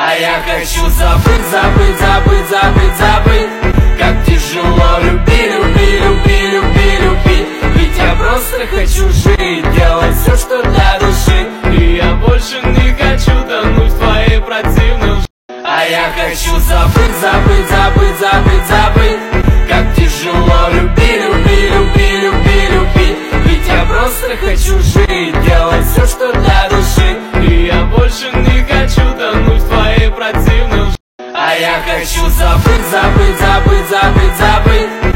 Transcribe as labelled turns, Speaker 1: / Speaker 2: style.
Speaker 1: А я хочу забыть, забыть, забыть, забыть, забыть, как тяжело любить, любить, любить, любить, любить. Ведь я просто хочу жить, делать все, что для души.
Speaker 2: И я больше не хочу тонуть в твоей противной лжи.
Speaker 1: А я хочу забыть, забыть, забыть, забыть, забыть, как тяжело любить, любить, любить, любить, любить. Ведь я просто хочу жить, делать все, что для души.
Speaker 2: И я больше не хочу тонуть в твоей противной лжи.
Speaker 1: А я хочу забыть, забыть, забыть, забыть, забыть,